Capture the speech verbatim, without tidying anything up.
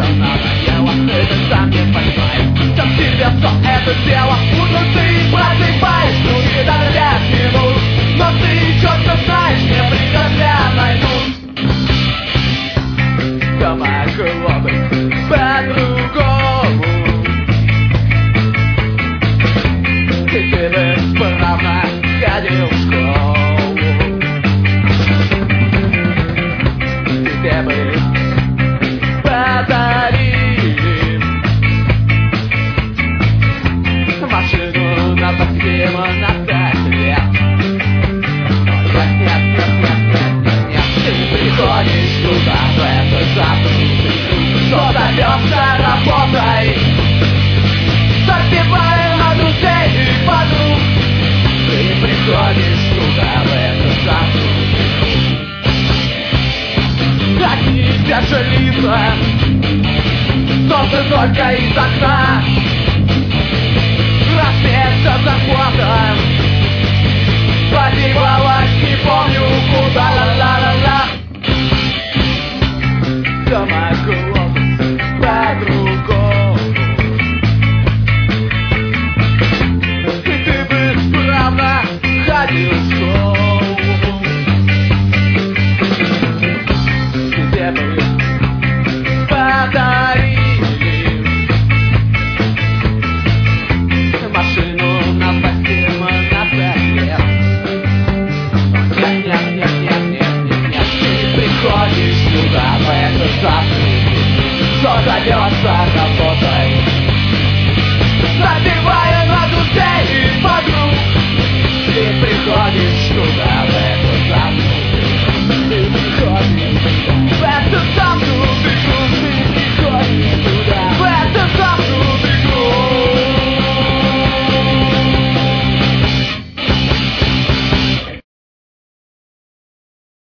надоело, ты сам не понимаешь, чем тебе все это дело. Утром ты просыпаешь, ну и до пять минут, но ты четко знаешь, мне придет я найдут. Да могло быть по-другому, и ты бы справно ходил в школу. Тебе бы подарили машину на Максима на пять лет. Но нет, нет, нет, нет, нет, нет, ты приходишь туда, в эту запрутую, что зовется работой, забивая на друзей и подруг. Ты приходишь туда, в эту запрутую, одни и те же лица, солнце только из окна, рассвет все захватом, погибалась, не помню куда, ла-ла-ла-ла. Все могло быть по-другому, и ты бы справно ходил в школу. Тебе бы подарили машину на Максима на пять лет. Нет, нет, нет, нет, нет, нет, нет, ты приходишь сюда, в эту запрутую, что зовется работой, забивая на друзей и подруг. Ты приходишь туда, в